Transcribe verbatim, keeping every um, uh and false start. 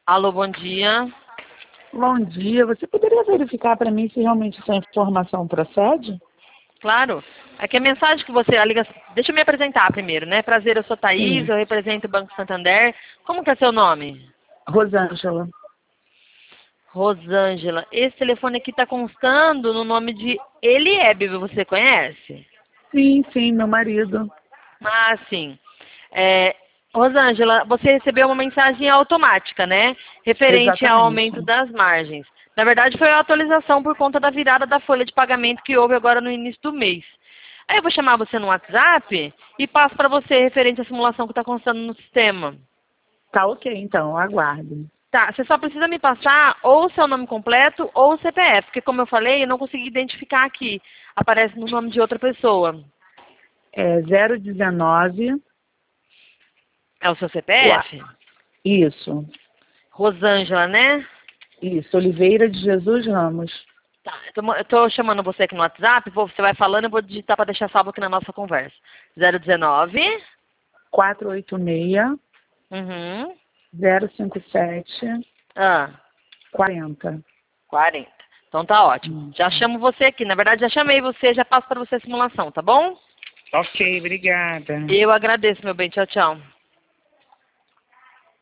Alô, bom dia. Bom dia. Você poderia verificar para mim se realmente essa informação procede? Claro. Aqui a mensagem que você... A ligação... Deixa eu me apresentar primeiro, né? Prazer, eu sou Thaís, Sim. eu represento o Banco Santander. Como que é seu nome? Rosângela. Rosângela. Esse telefone aqui está constando no nome de Eliebe, você conhece? Sim, sim, meu marido. Ah, sim. É, Rosângela, você recebeu uma mensagem automática, né? Referente ao aumento Exatamente. das margens. Na verdade, foi a atualização por conta da virada da folha de pagamento que houve agora no início do mês. Aí eu vou chamar você no WhatsApp e passo para você referente à simulação que está constando no sistema. Tá ok, então, aguardo. Tá, você só precisa me passar ou o seu nome completo ou o C P F, porque como eu falei, eu não consegui identificar aqui. Aparece no nome de outra pessoa. É zero dezenove. É o seu C P F? Isso, Rosângela, né? isso. Oliveira de Jesus Ramos. Tá, eu tô, eu tô chamando você aqui no WhatsApp, vou- você vai falando, eu vou digitar para deixar salvo aqui na nossa conversa. zero dezenove. quatro oito seis, Uhum. zero cinco sete, Ah, quarenta. quarenta. Então tá ótimo. Hum. Já chamo você aqui. Na verdade, já chamei você, já passo para você a simulação, tá bom? Ok, obrigada. Eu agradeço, meu bem. Tchau, tchau.